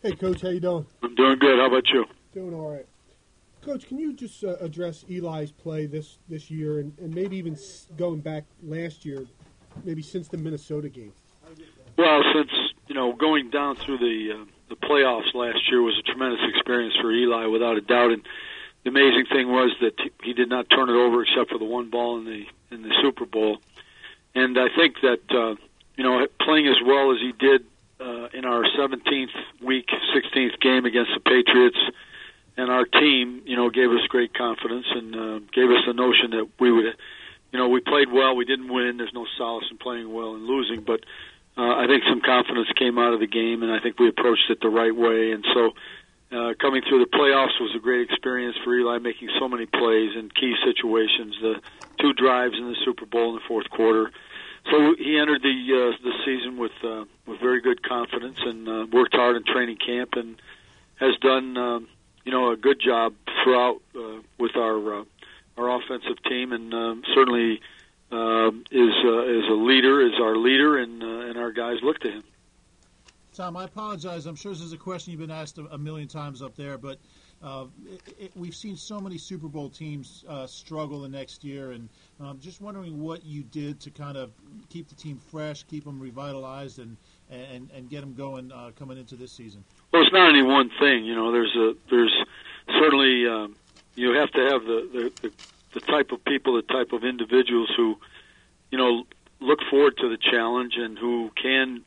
Hey, Coach, how you doing? I'm doing good. How about you? Doing all right. Coach, can you just address Eli's play this year and maybe even going back last year, maybe since the Minnesota game? Well, since, going down through the playoffs last year was a tremendous experience for Eli, without a doubt. And the amazing thing was that he did not turn it over except for the one ball in the Super Bowl. And I think that, playing as well as he did in our 17th week, 16th game against the Patriots, and our team, gave us great confidence and gave us the notion that we would, we played well. We didn't win. There's no solace in playing well and losing, but I think some confidence came out of the game, and I think we approached it the right way. And so coming through the playoffs was a great experience for Eli, making so many plays in key situations, the 2 drives in the Super Bowl in the fourth quarter. So he entered the season with very good confidence and worked hard in training camp and has done a good job throughout with our offensive team, and certainly is a leader, is our leader, and our guys look to him. Tom, I apologize. I'm sure this is a question you've been asked a million times up there, but we've seen so many Super Bowl teams struggle the next year, and just wondering what you did to kind of keep the team fresh, keep them revitalized, and get them going coming into this season. Well, it's not any one thing. There's certainly you have to have the type of people, the type of individuals who look forward to the challenge and who can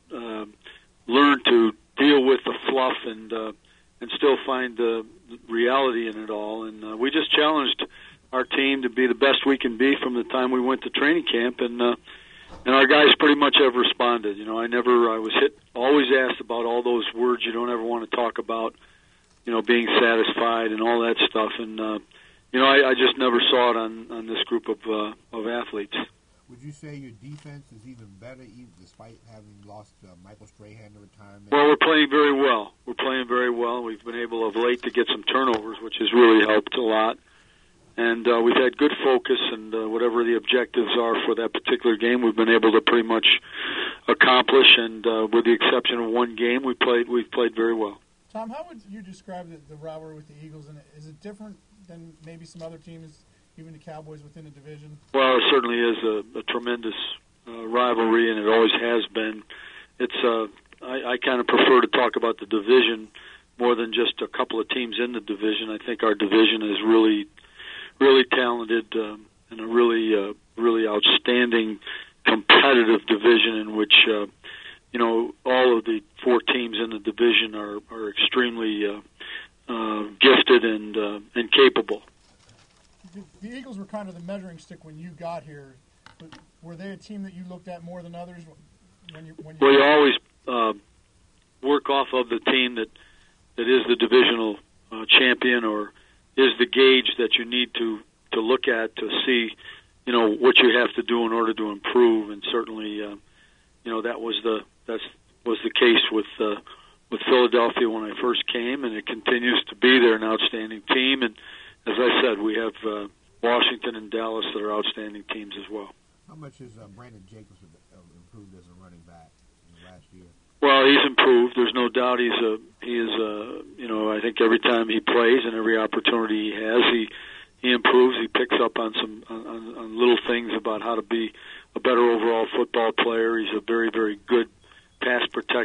learn to deal with the fluff and still find the reality in it all. And we just challenged our team to be the best we can be from the time we went to training camp, and our guys pretty much have responded. I was always asked about all those words you don't ever want to talk about, being satisfied and all that stuff, and I just never saw it on this group of athletes. Would you say your defense is even better, even despite having lost Michael Strahan to retirement? Well, we're playing very well. We've been able of late to get some turnovers, which has really helped a lot. And we've had good focus, and whatever the objectives are for that particular game, we've been able to pretty much accomplish. And with the exception of one game, we've played very well. Tom, how would you describe the rivalry with the Eagles? And is it different than maybe some other teams, even the Cowboys within the division? Well, it certainly is a tremendous rivalry, and it always has been. It's I kind of prefer to talk about the division more than just a couple of teams in the division. I think our division is really talented and a really outstanding competitive division in which all of the 4 teams in the division are extremely gifted and capable. The Eagles were kind of the measuring stick when you got here, but were they a team that you looked at more than others? Well, you always work off of the team that is the divisional champion, or is the gauge that you need to look at to see, what you have to do in order to improve. And certainly, that was the case with Philadelphia when I first came, and it continues to be. They're an outstanding team, and as I said, we have Washington and Dallas that are outstanding teams as well. How much has Brandon Jacobs improved as a running back in the last year? Well, he's improved. There's no doubt he is. I think every time he plays and every opportunity he has, he improves. He picks up on some on little things about how to be a better overall football player. He's a very, very good pass protector.